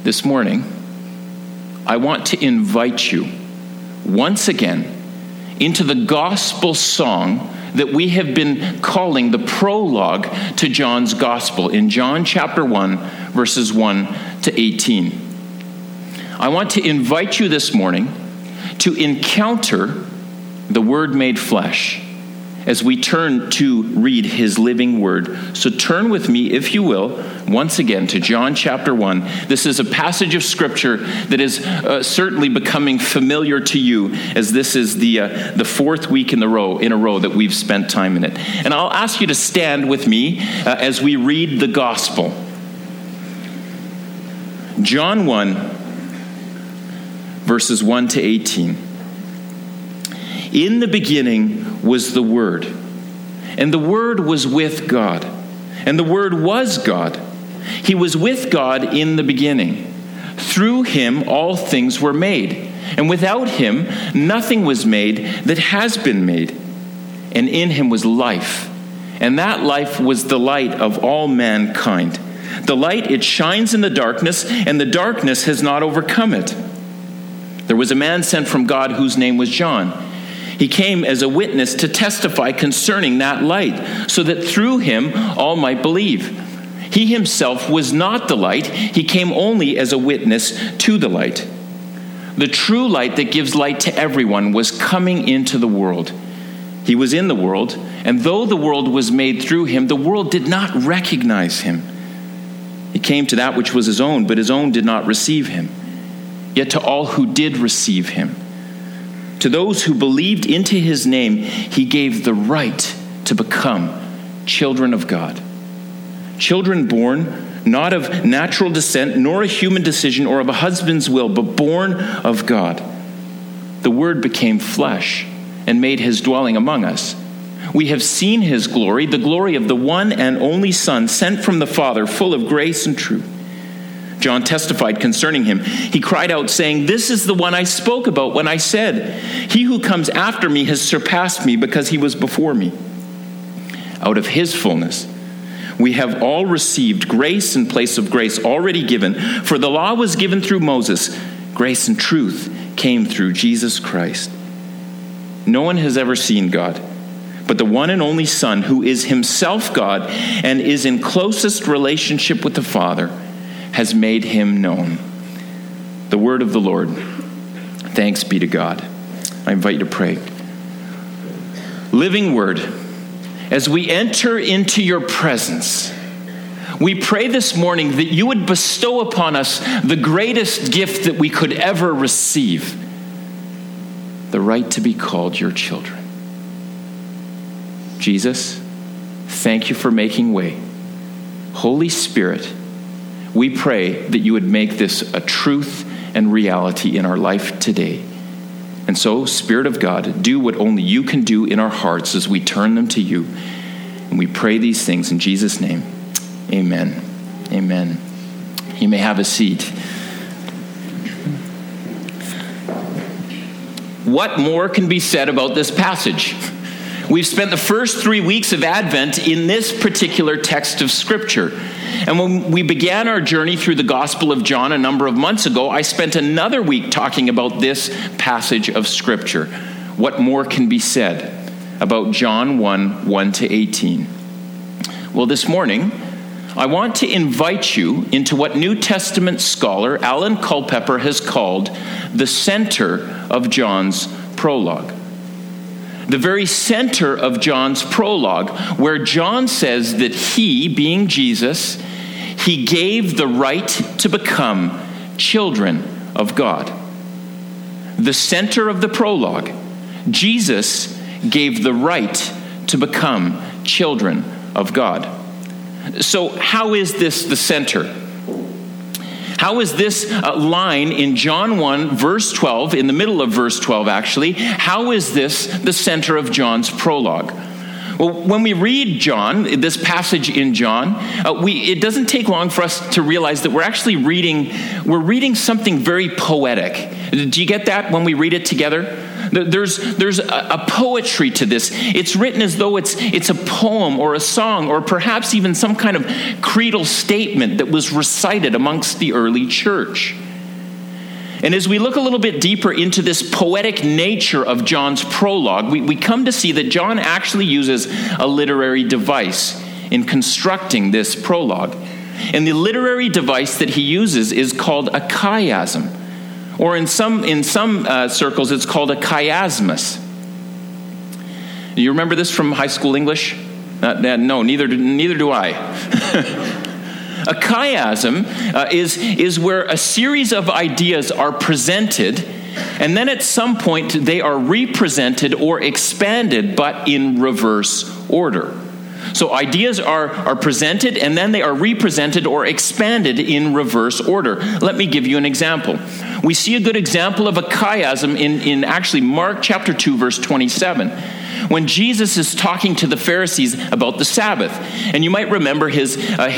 This morning, I want to invite you once again into the gospel song that we have been calling the prologue to John's gospel in John chapter 1, verses 1 to 18. I want to invite you this morning to encounter the Word made flesh as we turn to read his living word. So turn with me, if you will, once again to John chapter 1. This is a passage of Scripture that is certainly becoming familiar to you, as this is the fourth week in a row that we've spent time in it. And I'll ask you to stand with me as we read the gospel. John 1, verses 1 to 18. In the beginning was the Word, and the Word was with God, and the Word was God. He was with God in the beginning. Through him all things were made, and without him nothing was made that has been made. And in him was life, and that life was the light of all mankind. The light, it shines in the darkness, and the darkness has not overcome it. There was a man sent from God whose name was John. He came as a witness to testify concerning that light, so that through him all might believe. He himself was not the light. He came only as a witness to the light. The true light that gives light to everyone was coming into the world. He was in the world, and though the world was made through him, the world did not recognize him. He came to that which was his own, but his own did not receive him. Yet to all who did receive him, to those who believed into his name, he gave the right to become children of God. Children born not of natural descent, nor a human decision or of a husband's will, but born of God. The Word became flesh and made his dwelling among us. We have seen his glory, the glory of the one and only Son, sent from the Father, full of grace and truth. John testified concerning him. He cried out, saying, "This is the one I spoke about when I said, 'He who comes after me has surpassed me because he was before me.' Out of his fullness we have all received grace in place of grace already given. For the law was given through Moses. Grace and truth came through Jesus Christ. No one has ever seen God, but the one and only Son, who is himself God and is in closest relationship with the Father, has made him known." The word of the Lord. Thanks be to God. I invite you to pray. Living Word, as we enter into your presence, we pray this morning that you would bestow upon us the greatest gift that we could ever receive, the right to be called your children. Jesus, thank you for making way. Holy Spirit, we pray that you would make this a truth and reality in our life today. And so, Spirit of God, do what only you can do in our hearts as we turn them to you. And we pray these things in Jesus' name. Amen. Amen. You may have a seat. What more can be said about this passage? We've spent the first 3 weeks of Advent in this particular text of Scripture. And when we began our journey through the Gospel of John a number of months ago, I spent another week talking about this passage of Scripture. What more can be said about John 1, 1 to 18? Well, this morning, I want to invite you into what New Testament scholar Alan Culpepper has called the center of John's prologue. The very center of John's prologue, where John says that he, being Jesus, he gave the right to become children of God. The center of the prologue, Jesus gave the right to become children of God. So how is this the center? How is this line in John 1, verse 12, in the middle of verse 12 actually, how is this the center of John's prologue? Well, when we read John, this passage in John, it doesn't take long for us to realize that we're reading something very poetic. Do you get that when we read it together? There's a poetry to this. It's written as though it's a poem or a song or perhaps even some kind of creedal statement that was recited amongst the early church. And as we look a little bit deeper into this poetic nature of John's prologue, we come to see that John actually uses a literary device in constructing this prologue. And the literary device that he uses is called a chiasm. Or in some circles, it's called a chiasmus. You remember this from high school English? No, neither do I. A chiasm is where a series of ideas are presented, and then at some point they are represented or expanded, but in reverse order. So ideas are presented, and then they are represented or expanded in reverse order. Let me give you an example. We see a good example of a chiasm in actually Mark chapter 2, verse 27, when Jesus is talking to the Pharisees about the Sabbath. And you might remember his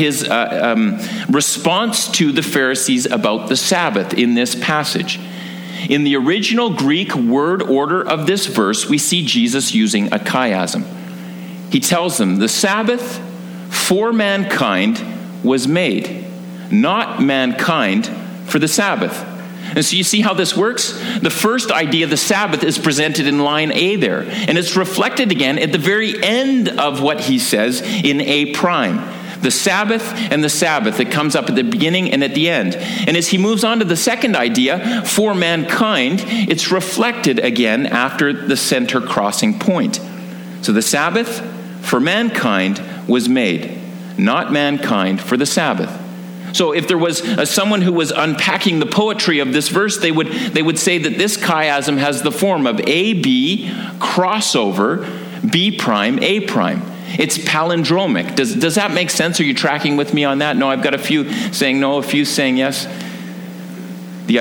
response to the Pharisees about the Sabbath in this passage. In the original Greek word order of this verse, we see Jesus using a chiasm. He tells them, the Sabbath for mankind was made, not mankind for the Sabbath. And so you see how this works? The first idea, the Sabbath, is presented in line A there. And it's reflected again at the very end of what he says in A prime. The Sabbath and the Sabbath. It comes up at the beginning and at the end. And as he moves on to the second idea, for mankind, it's reflected again after the center crossing point. So the Sabbath for mankind was made, not mankind for the Sabbath. So if there was someone who was unpacking the poetry of this verse, they would say that this chiasm has the form of AB crossover B prime A prime. It's palindromic. Does that make sense? Are you tracking with me on that? No, I've got a few saying no, a few saying yes. The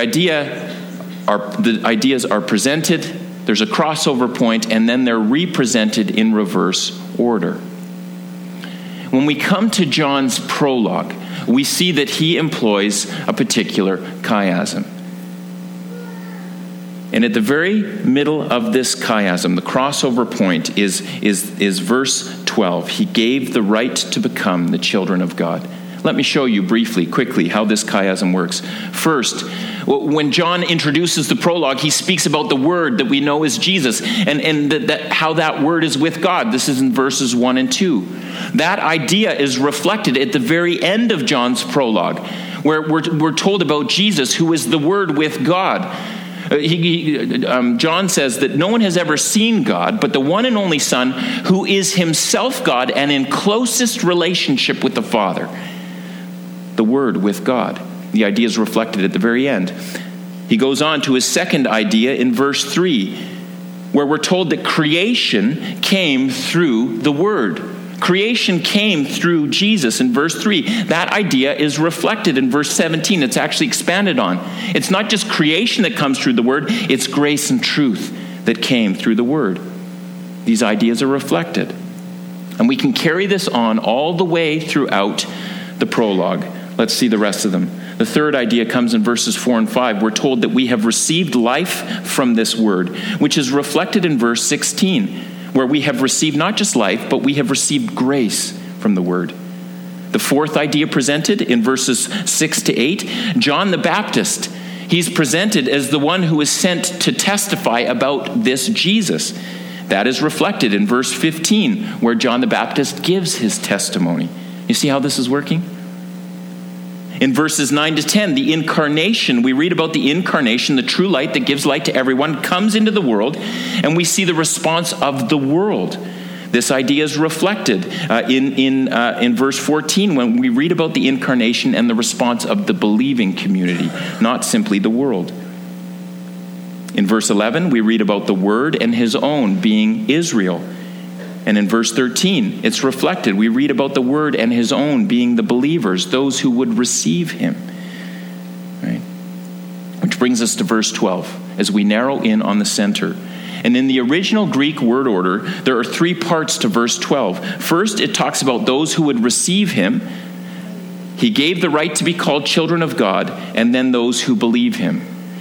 ideas are presented, there's a crossover point, and then they're represented in reverse order. When we come to John's prologue, we see that he employs a particular chiasm. And at the very middle of this chiasm, the crossover point is verse 12. He gave the right to become the children of God. Let me show you briefly, quickly, how this chiasm works. First, when John introduces the prologue, he speaks about the Word that we know is Jesus, and how that Word is with God. This is in verses 1 and 2. That idea is reflected at the very end of John's prologue, where we're told about Jesus, who is the Word with God. John says that no one has ever seen God, but the one and only Son, who is himself God and in closest relationship with the Father. The Word with God. The idea is reflected at the very end. He goes on to his second idea in verse 3, where we're told that creation came through the Word. Creation came through Jesus in verse 3. That idea is reflected in verse 17. It's actually expanded on. It's not just creation that comes through the Word, it's grace and truth that came through the Word. These ideas are reflected. And we can carry this on all the way throughout the prologue. Let's see the rest of them. The third idea comes in verses 4 and 5. We're told that we have received life from this Word, which is reflected in verse 16, where we have received not just life, but we have received grace from the Word. The fourth idea presented in verses 6 to 8, John the Baptist. He's presented as the one who is sent to testify about this Jesus. That is reflected in verse 15, where John the Baptist gives his testimony. You see how this is working? In verses 9 to 10, the incarnation, we read about the incarnation, the true light that gives light to everyone, comes into the world, and we see the response of the world. This idea is reflected in verse 14 when we read about the incarnation and the response of the believing community, not simply the world. In verse 11, we read about the Word and his own being Israel. And in verse 13, it's reflected. We read about the Word and his own being the believers, those who would receive him. Right? Which brings us to verse 12, as we narrow in on the center. And in the original Greek word order, there are three parts to verse 12. First, it talks about those who would receive him. He gave the right to be called children of God, and then those who believe him.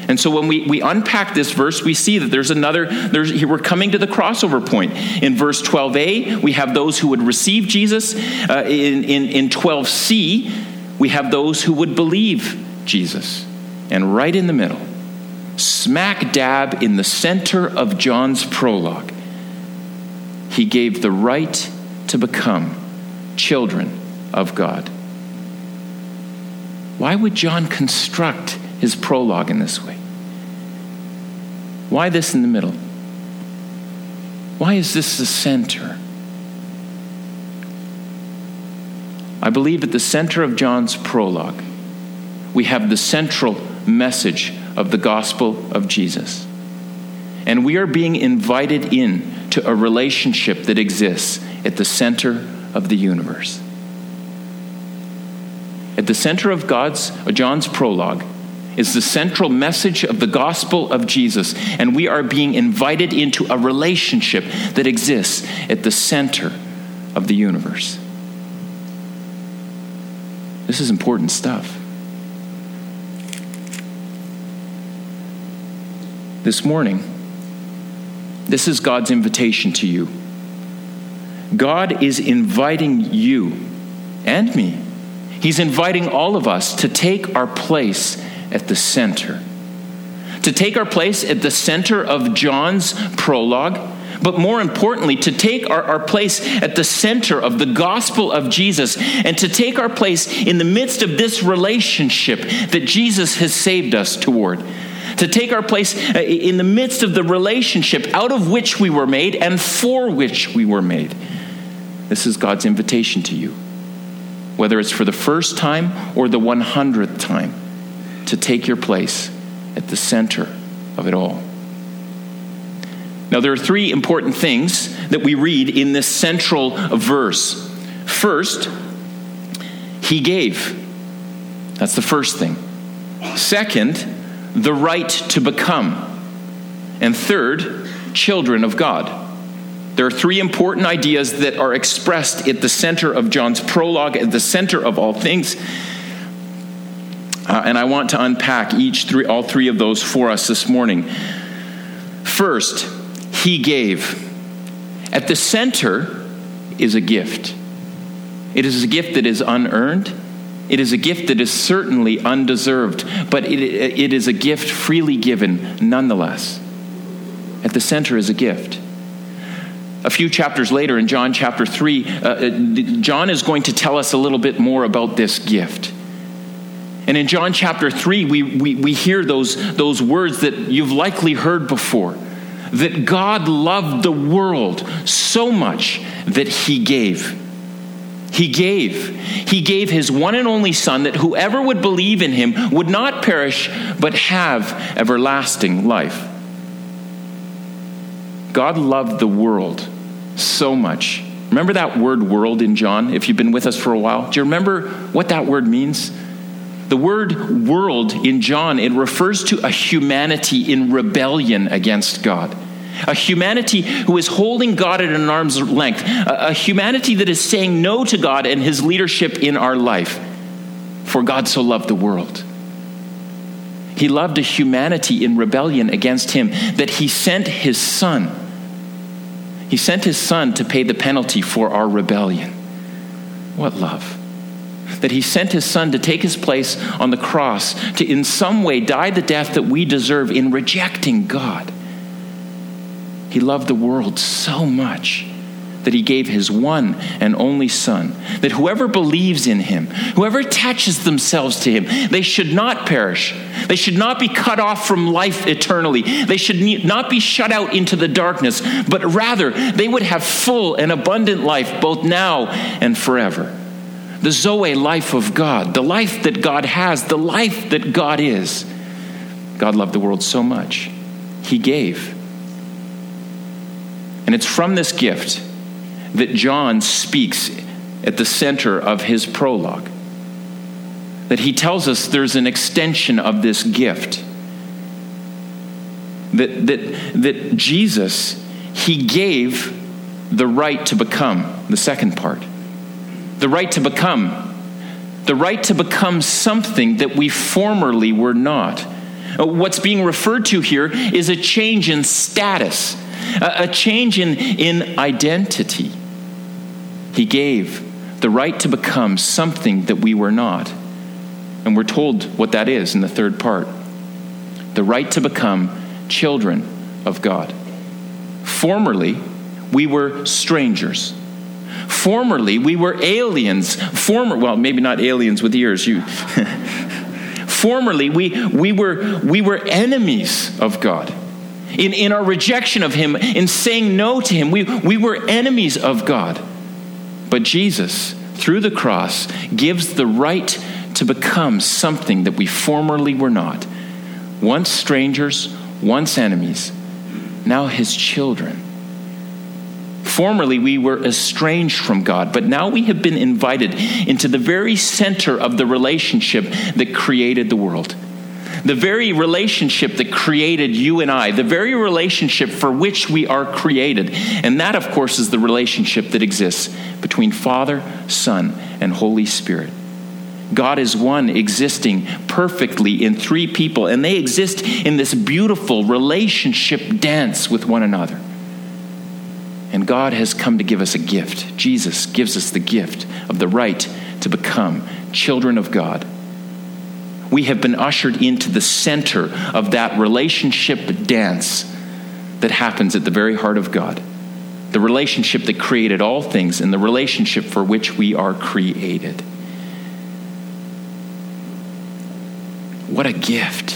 And so when we unpack this verse, we see that we're coming to the crossover point. In verse 12a, we have those who would receive Jesus. In 12c, we have those who would believe Jesus. And right in the middle, smack dab in the center of John's prologue, he gave the right to become children of God. Why would John construct his prologue in this way? Why this in the middle? Why is this the center? I believe at the center of John's prologue, we have the central message of the gospel of Jesus. And we are being invited in to a relationship that exists at the center of the universe. At the center of John's prologue is the central message of the gospel of Jesus, and we are being invited into a relationship that exists at the center of the universe. This is important stuff. This morning, this is God's invitation to you. God is inviting you and me. He's inviting all of us to take our place at the center. To take our place at the center of John's prologue, but more importantly, to take our place at the center of the gospel of Jesus, and to take our place in the midst of this relationship that Jesus has saved us toward. To take our place in the midst of the relationship out of which we were made and for which we were made. This is God's invitation to you, whether it's for the first time or the 100th time, to take your place at the center of it all. Now, there are three important things that we read in this central verse. First, he gave. That's the first thing. Second, the right to become. And third, children of God. There are three important ideas that are expressed at the center of John's prologue, at the center of all things. And I want to unpack all three of those for us this morning. First, he gave. At the center is a gift. It is a gift that is unearned. It is a gift that is certainly undeserved, but it is a gift freely given nonetheless. At the center is a gift. A few chapters later in John chapter 3, John is going to tell us a little bit more about this gift. And in John chapter 3, we hear those words that you've likely heard before. That God loved the world so much that he gave. He gave. He gave his one and only Son, that whoever would believe in him would not perish, but have everlasting life. God loved the world so much. Remember that word world in John, if you've been with us for a while? Do you remember what that word means? The word world in John, it refers to a humanity in rebellion against God. A humanity who is holding God at an arm's length. A humanity that is saying no to God and his leadership in our life. For God so loved the world. He loved a humanity in rebellion against him, that he sent his Son. He sent his Son to pay the penalty for our rebellion. What love. That he sent his Son to take his place on the cross, to in some way die the death that we deserve in rejecting God. He loved the world so much that he gave his one and only Son, that whoever believes in him, whoever attaches themselves to him, they should not perish. They should not be cut off from life eternally. They should not be shut out into the darkness, but rather they would have full and abundant life both now and forever. The Zoe life of God, the life that God has, the life that God is. God loved the world so much, he gave. And it's from this gift that John speaks at the center of his prologue. That he tells us there's an extension of this gift. That Jesus, he gave the right to become, the second part. The right to become. The right to become something that we formerly were not. What's being referred to here is a change in status, a change in identity. He gave the right to become something that we were not. And we're told what that is in the third part. The right to become children of God. Formerly, we were strangers. Formerly, we were aliens. Well, maybe not aliens with ears. Formerly, we were enemies of God. In our rejection of him, in saying no to him, we were enemies of God. But Jesus, through the cross, gives the right to become something that we formerly were not. Once strangers, once enemies, now his children. Formerly, we were estranged from God, but now we have been invited into the very center of the relationship that created the world. The very relationship that created you and I, the very relationship for which we are created. And that, of course, is the relationship that exists between Father, Son, and Holy Spirit. God is one, existing perfectly in three people, and they exist in this beautiful relationship dance with one another. And God has come to give us a gift. Jesus gives us the gift of the right to become children of God. We have been ushered into the center of that relationship dance that happens at the very heart of God. The relationship that created all things and the relationship for which we are created. What a gift.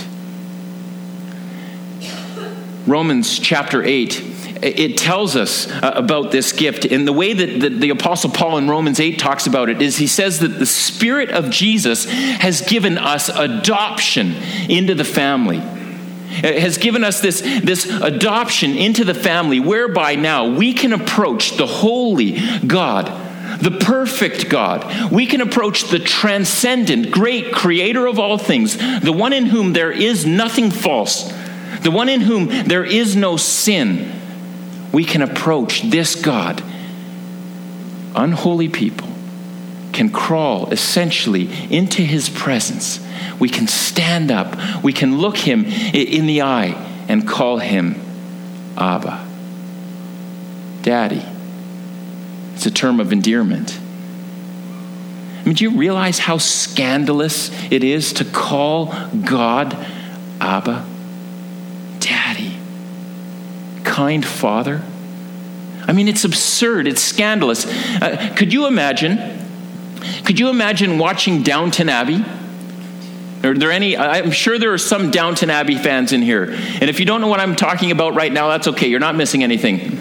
Romans chapter 8, it tells us about this gift. And the way that the Apostle Paul in Romans 8 talks about it is he says that the Spirit of Jesus has given us adoption into the family. It has given us this adoption into the family whereby now we can approach the holy God, the perfect God. We can approach the transcendent, great creator of all things, the one in whom there is nothing false, the one in whom there is no sin. We can approach this God. Unholy people can crawl essentially into his presence. We can stand up. We can look him in the eye and call him Abba, Daddy. It's a term of endearment. I mean, do you realize how scandalous it is to call God Abba, Daddy, kind Father? I mean, it's absurd. It's scandalous. Could you imagine watching Downton Abbey? Are there any? I'm sure there are some Downton Abbey fans in here. And if you don't know what I'm talking about right now, that's okay. You're not missing anything.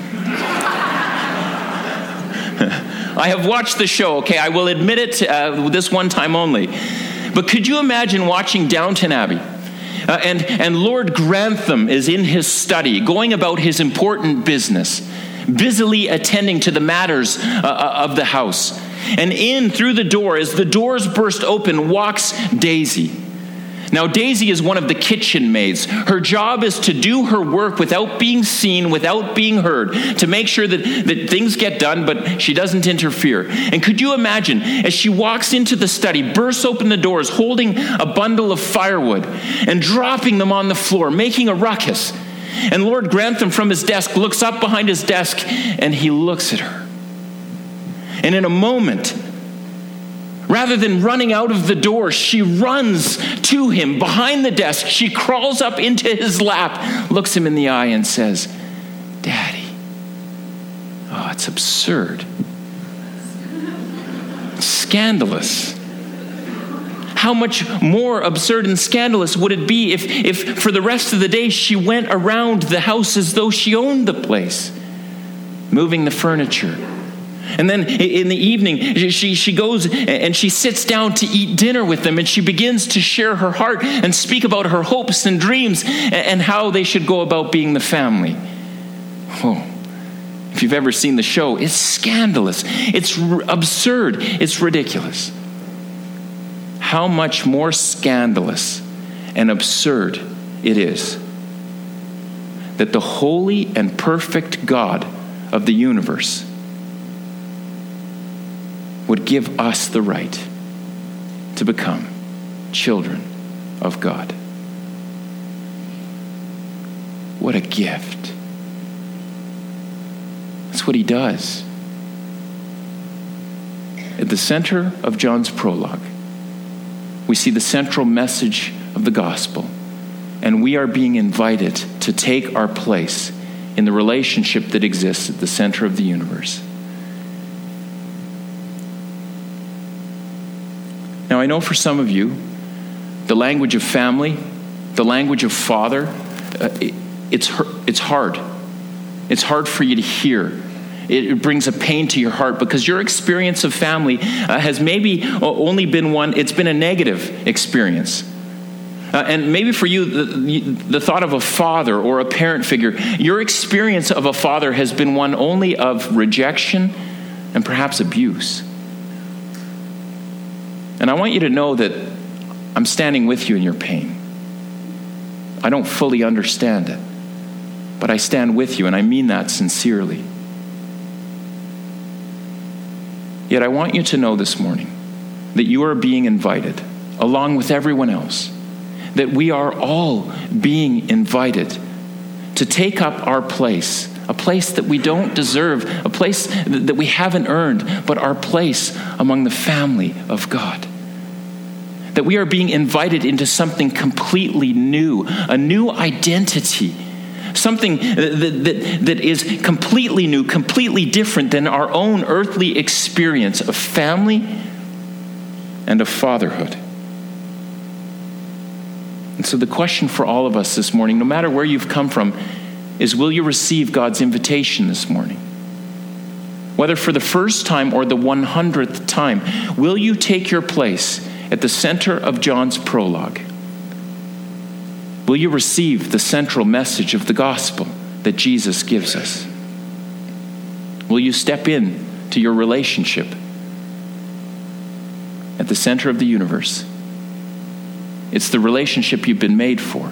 I have watched the show, okay? I will admit it this one time only. But could you imagine watching Downton Abbey? And Lord Grantham is in his study, going about his important business, busily attending to the matters of the house. And in through the door, as the doors burst open, walks Daisy. Now, Daisy is one of the kitchen maids. Her job is to do her work without being seen, without being heard, to make sure that things get done, but she doesn't interfere. And could you imagine, as she walks into the study, bursts open the doors, holding a bundle of firewood and dropping them on the floor, making a ruckus. And Lord Grantham from his desk looks up behind his desk and he looks at her. And in a moment, rather than running out of the door, she runs to him behind the desk. She crawls up into his lap, looks him in the eye and says, Daddy. Oh, it's absurd. It's scandalous. How much more absurd and scandalous would it be if for the rest of the day she went around the house as though she owned the place, moving the furniture. And then in the evening, she goes and she sits down to eat dinner with them, and she begins to share her heart and speak about her hopes and dreams and how they should go about being the family. Oh, if you've ever seen the show, it's scandalous. It's absurd. It's ridiculous. How much more scandalous and absurd it is that the holy and perfect God of the universe would give us the right to become children of God. What a gift. That's what he does. At the center of John's prologue, we see the central message of the gospel, and we are being invited to take our place in the relationship that exists at the center of the universe. Now, I know for some of you, the language of family, the language of father, it's hard. It's hard for you to hear. It brings a pain to your heart because your experience of family has maybe only been it's been a negative experience. And maybe for you, the thought of a father or a parent figure, your experience of a father has been one only of rejection and perhaps abuse. And I want you to know that I'm standing with you in your pain. I don't fully understand it, but I stand with you, and I mean that sincerely. Yet I want you to know this morning that you are being invited, along with everyone else, that we are all being invited to take up our place, a place that we don't deserve, a place that we haven't earned, but our place among the family of God. That we are being invited into something completely new, a new identity, something that is completely new, completely different than our own earthly experience of family and of fatherhood. And so the question for all of us this morning, no matter where you've come from, is will you receive God's invitation this morning? Whether for the first time or the 100th time, will you take your place at the center of John's prologue? Will you receive the central message of the gospel that Jesus gives us? Will you step in to your relationship at the center of the universe? It's the relationship you've been made for.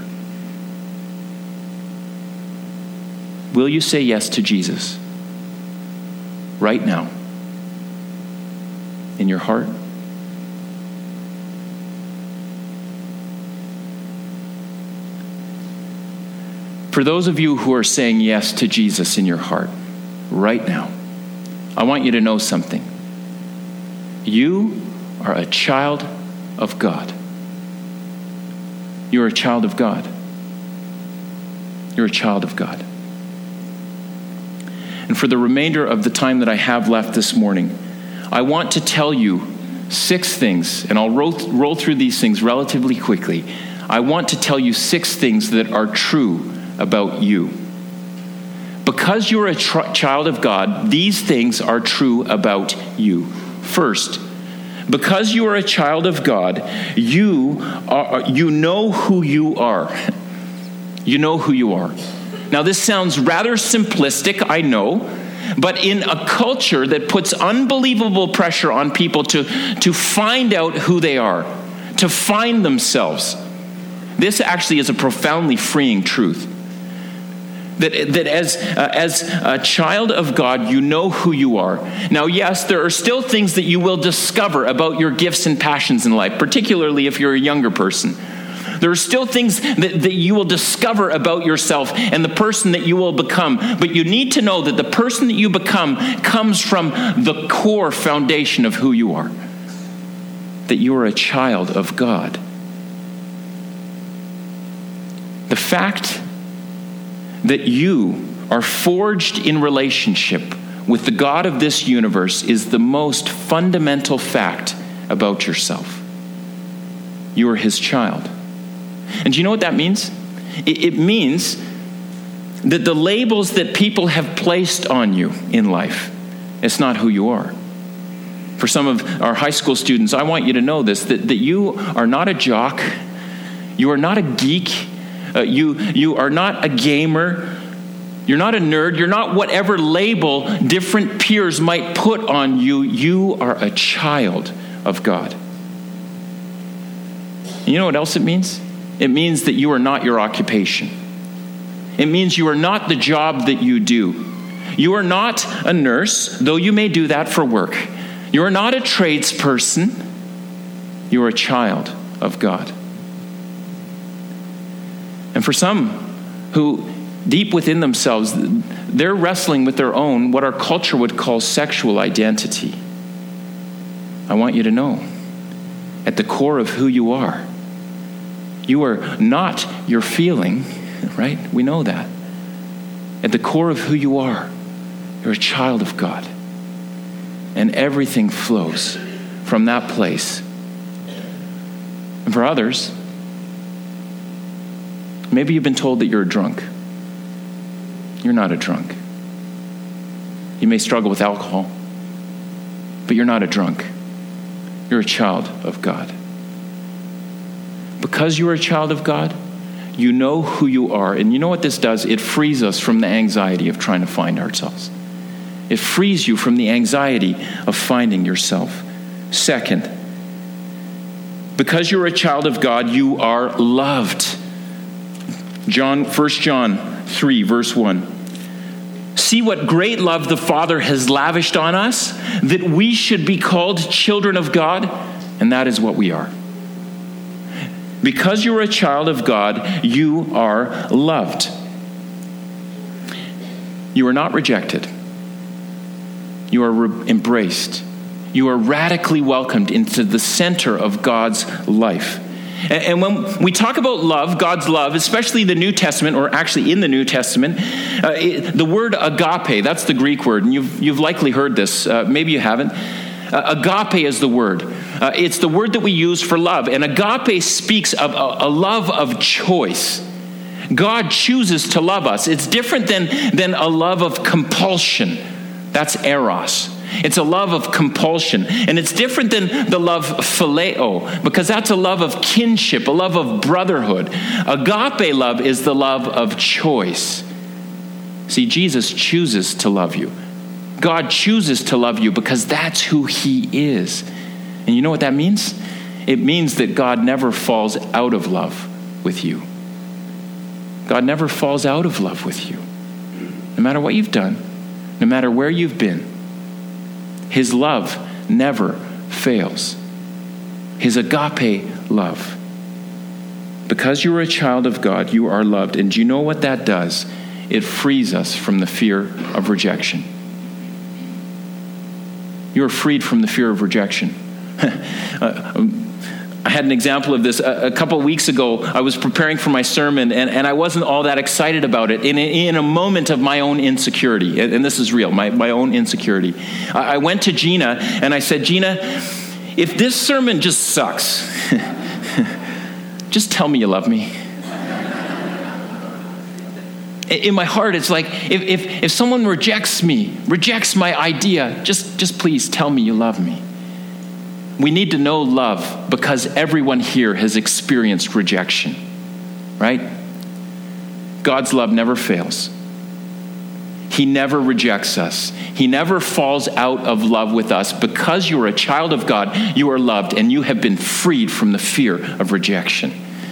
Will you say yes to Jesus right now in your heart? For those of you who are saying yes to Jesus in your heart right now, I want you to know something. You are a child of God. You're a child of God. You're a child of God. And for the remainder of the time that I have left this morning, I want to tell you 6 things, and I'll roll through these things relatively quickly. I want to tell you 6 things that are true about you. Because you're a child of God, these things are true about you. First, because you are a child of God, you know who you are. You know who you are. Now, this sounds rather simplistic, I know, but in a culture that puts unbelievable pressure on people to find out who they are, to find themselves, this actually is a profoundly freeing truth. That as a child of God, you know who you are. Now, yes, there are still things that you will discover about your gifts and passions in life, particularly if you're a younger person. There are still things that you will discover about yourself and the person that you will become. But you need to know that the person that you become comes from the core foundation of who you are. That you are a child of God. The fact that you are forged in relationship with the God of this universe is the most fundamental fact about yourself. You are his child. And do you know what that means? It means that the labels that people have placed on you in life, it's not who you are. For some of our high school students, I want you to know this, that you are not a jock, you are not a geek, you are not a gamer, you're not a nerd, you're not whatever label different peers might put on you. You are a child of God. And you know what else it means? It means that you are not your occupation. It means you are not the job that you do. You are not a nurse, though you may do that for work. You are not a tradesperson. You are a child of God. And for some who deep within themselves, they're wrestling with their own, what our culture would call sexual identity. I want you to know, at the core of who you are not your feeling, right? We know that. At the core of who you are, you're a child of God. And everything flows from that place. And for others, maybe you've been told that you're a drunk. You're not a drunk. You may struggle with alcohol, but you're not a drunk. You're a child of God. Because you are a child of God, you know who you are. And you know what this does? It frees us from the anxiety of trying to find ourselves. It frees you from the anxiety of finding yourself. Second, because you're a child of God, you are loved. 1 John 3, verse 1. See what great love the Father has lavished on us, that we should be called children of God, and that is what we are. Because you're a child of God, you are loved. You are not rejected. You are embraced. You are radically welcomed into the center of God's life. And when we talk about love, God's love, especially the New Testament, or actually in the New Testament, the word agape, that's the Greek word, and you've likely heard this, maybe you haven't. Agape is the word. It's the word that we use for love. And agape speaks of a love of choice. God chooses to love us. It's different than a love of compulsion. That's eros. It's a love of compulsion. And it's different than the love phileo, because that's a love of kinship, a love of brotherhood. Agape love is the love of choice. See, Jesus chooses to love you. God chooses to love you because that's who he is. And you know what that means? It means that God never falls out of love with you. God never falls out of love with you. No matter what you've done, no matter where you've been, his love never fails. His agape love. Because you are a child of God, you are loved. And do you know what that does? It frees us from the fear of rejection. You are freed from the fear of rejection. I had an example of this. A couple of weeks ago, I was preparing for my sermon, and I wasn't all that excited about it. In a moment of my own insecurity, and this is real, my own insecurity, I went to Gina, and I said, Gina, if this sermon just sucks, just tell me you love me. In my heart, it's like, if someone rejects my idea, just please tell me you love me. We need to know love because everyone here has experienced rejection, right? God's love never fails. He never rejects us. He never falls out of love with us. Because you are a child of God, you are loved, and you have been freed from the fear of rejection.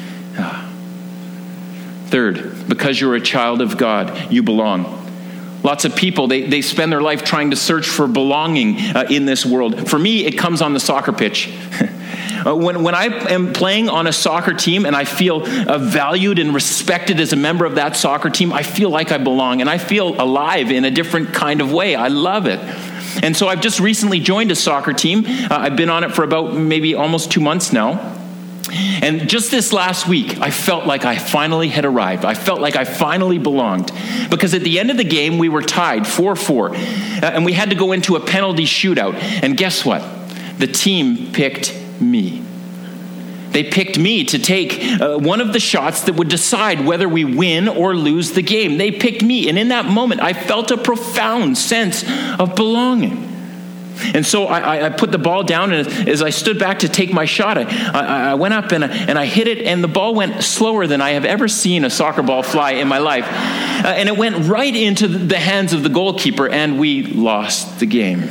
Third, because you're a child of God, you belong. Lots of people, they spend their life trying to search for belonging in this world. For me, it comes on the soccer pitch. When I am playing on a soccer team and I feel valued and respected as a member of that soccer team, I feel like I belong and I feel alive in a different kind of way. I love it. And so I've just recently joined a soccer team. I've been on it for about maybe almost 2 months now. And just this last week, I felt like I finally had arrived. I felt like I finally belonged. Because at the end of the game, we were tied 4-4. And we had to go into a penalty shootout. And guess what? The team picked me. They picked me to take one of the shots that would decide whether we win or lose the game. They picked me. And in that moment, I felt a profound sense of belonging. And so I put the ball down, and as I stood back to take my shot, I went up and I hit it, and the ball went slower than I have ever seen a soccer ball fly in my life. And it went right into the hands of the goalkeeper, and we lost the game.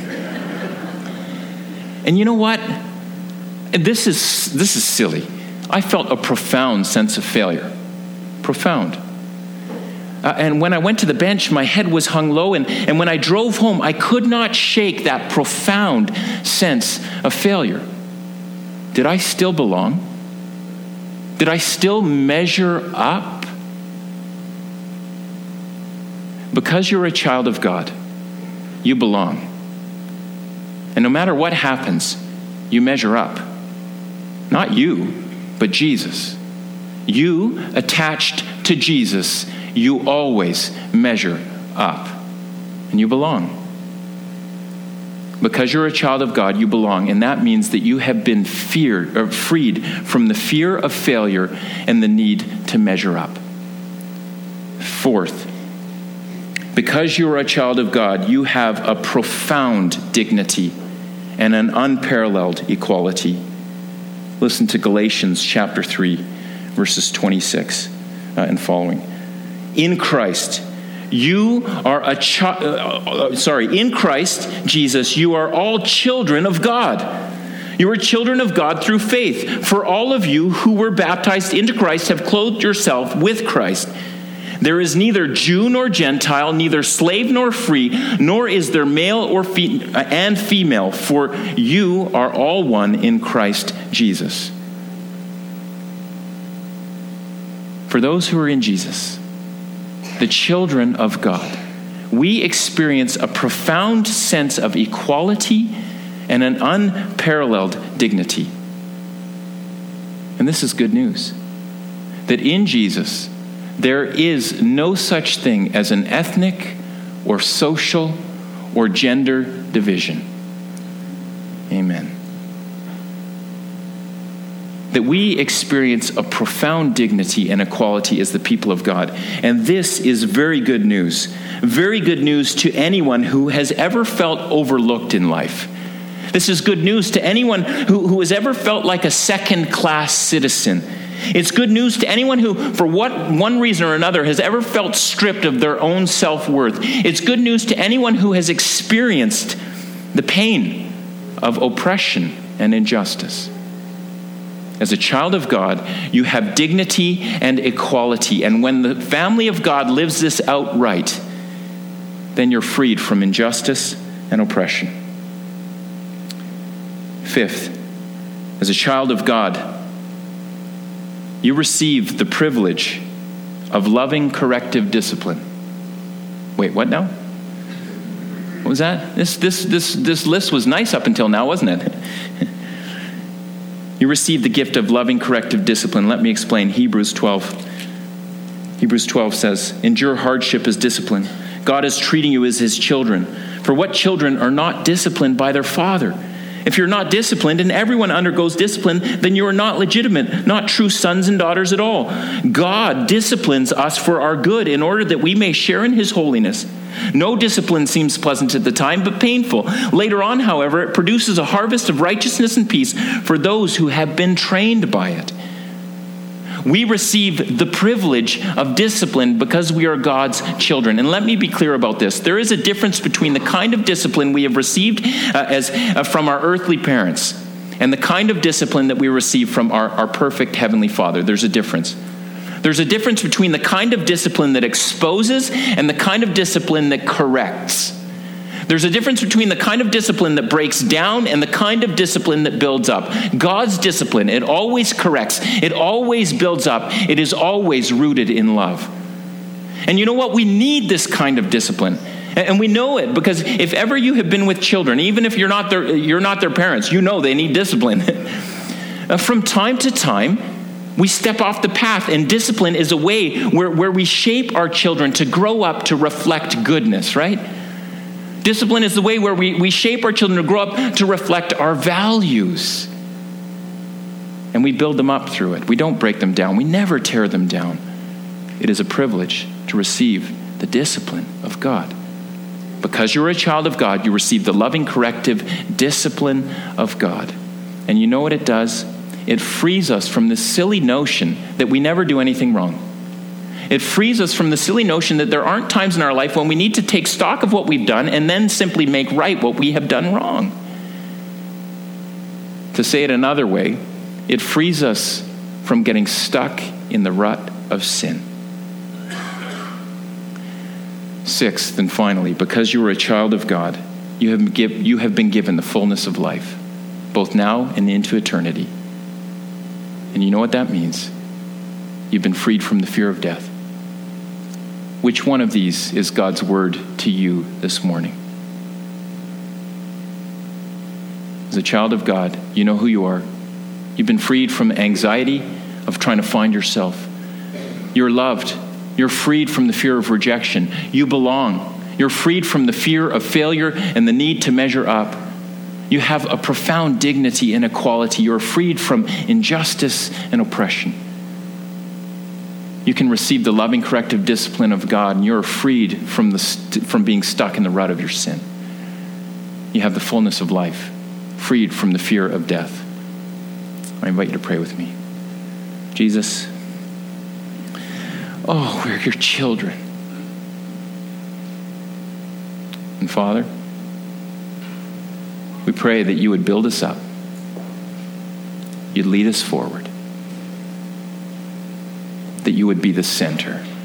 And you know what? This is silly. I felt a profound sense of failure. Profound. And when I went to the bench, my head was hung low. And when I drove home, I could not shake that profound sense of failure. Did I still belong? Did I still measure up? because you're a child of God, you belong. And no matter what happens, you measure up. Not you, but Jesus. You, attached to Jesus, you always measure up. And you belong. Because you're a child of God, you belong. And that means that you have been freed from the fear of failure and the need to measure up. Fourth, because you are a child of God, you have a profound dignity and an unparalleled equality. Listen to Galatians chapter 3, verses 26 and following. In Christ, you are in Christ Jesus, you are all children of God. You are children of God through faith. For all of you who were baptized into Christ have clothed yourself with Christ. There is neither Jew nor Gentile, neither slave nor free, nor is there male or female, for you are all one in Christ Jesus. For those who are in Jesus, the children of God, we experience a profound sense of equality and an unparalleled dignity. And this is good news, that in Jesus, there is no such thing as an ethnic or social or gender division. Amen. That we experience a profound dignity and equality as the people of God. And this is very good news. Very good news to anyone who has ever felt overlooked in life. This is good news to anyone who has ever felt like a second-class citizen. It's good news to anyone who, for one reason or another, has ever felt stripped of their own self-worth. It's good news to anyone who has experienced the pain of oppression and injustice. As a child of God, you have dignity and equality. And when the family of God lives this out right, then you're freed from injustice and oppression. Fifth, as a child of God, you receive the privilege of loving corrective discipline. Wait, what now? What was that? This list was nice up until now, wasn't it? You receive the gift of loving corrective discipline. Let me explain. Hebrews 12 says, endure hardship as discipline. God is treating you as his children. For what children are not disciplined by their father? If you're not disciplined, and everyone undergoes discipline, then you are not legitimate, not true sons and daughters at all. God disciplines us for our good in order that we may share in his holiness. No discipline seems pleasant at the time, but painful. Later on, however, it produces a harvest of righteousness and peace for those who have been trained by it. We receive the privilege of discipline because we are God's children. And let me be clear about this. There is a difference between the kind of discipline we have received from our earthly parents and the kind of discipline that we receive from our perfect Heavenly Father. There's a difference. There's a difference between the kind of discipline that exposes and the kind of discipline that corrects. There's a difference between the kind of discipline that breaks down and the kind of discipline that builds up. God's discipline, it always corrects. It always builds up. It is always rooted in love. And you know what? We need this kind of discipline. And we know it because if ever you have been with children, even if you're not their parents, you know they need discipline. From time to time, we step off the path, and discipline is a way where we shape our children to grow up to reflect goodness, right? Discipline is the way where we shape our children to grow up to reflect our values. And we build them up through it. We don't break them down. We never tear them down. It is a privilege to receive the discipline of God. Because you're a child of God, you receive the loving corrective discipline of God. And you know what it does? It frees us from this silly notion that we never do anything wrong. It frees us from the silly notion that there aren't times in our life when we need to take stock of what we've done and then simply make right what we have done wrong. To say it another way, it frees us from getting stuck in the rut of sin. Sixth and finally, because you are a child of God, you have been given the fullness of life, both now and into eternity. And you know what that means? You've been freed from the fear of death. Which one of these is God's word to you this morning? As a child of God, you know who you are. You've been freed from anxiety of trying to find yourself. You're loved. You're freed from the fear of rejection. You belong. You're freed from the fear of failure and the need to measure up. You have a profound dignity and equality. You're freed from injustice and oppression. You can receive the loving corrective discipline of God, and you're freed from being stuck in the rut of your sin. You have the fullness of life, freed from the fear of death. I invite you to pray with me. Jesus, we're your children. And Father, we pray that you would build us up. You'd lead us forward. That you would be the center.